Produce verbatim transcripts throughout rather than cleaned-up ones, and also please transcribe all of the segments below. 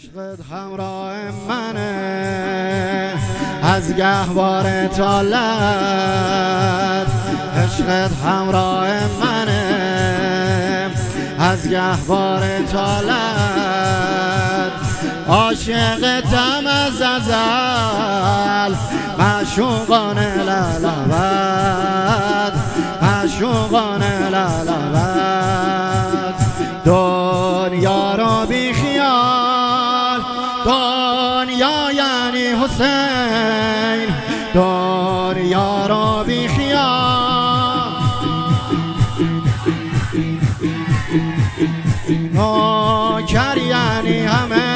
عشقت همراه منه از گهواره تا لب، عشقت همراه منه از گهواره تا لب، عاشقتم از ازل معشوقانه لعلبت، معشوقانه لعلبت. دنیا رو بی خیال، دنیا یعنی حسین، دنیا رو بی خیال، نوکر یعنی همه،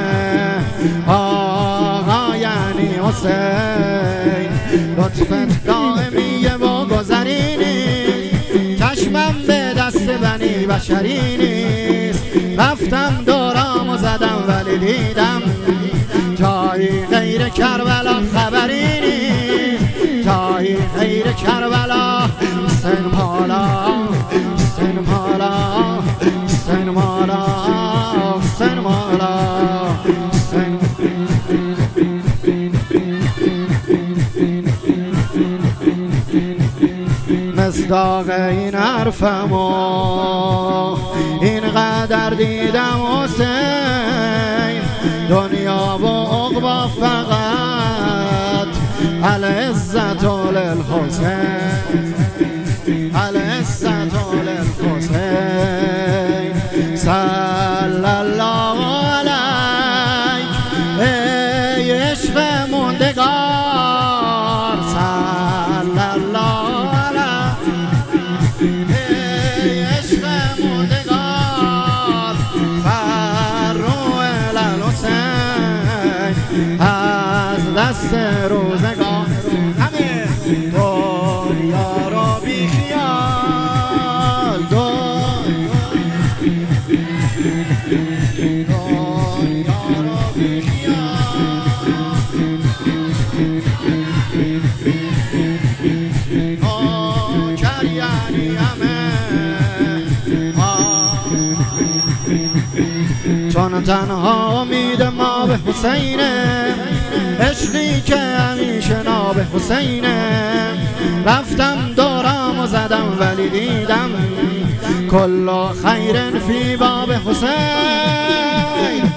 آقا یعنی حسین. لطفت دائمیه و گذرینی، چشمم به دست بنی بشری نیست. رفتم دورام و زدم ولی دیدم جایی غیر کربلا خبری نیست، جایی غیر کربلا. حسین مالا، حسین مالا، حسین مالا، حسین مالا، حسین. مصداق این حرفمو اینقدر دیدم حسین، دنیا و عقبا فقط العزت للحسین، العزت للحسین. صلی الله علیک ای عشق موندگار، صلی الله از دست روزگار. همه دنیا رو بی خیال، دنیا رو بی خیال، نوکر یعنی همه، چون تنها امید ما به حسینه، عشقی که همیشه ناب حسینه. رفتم دورم و زدم ولی دیدم کل خیر فی باب حسین.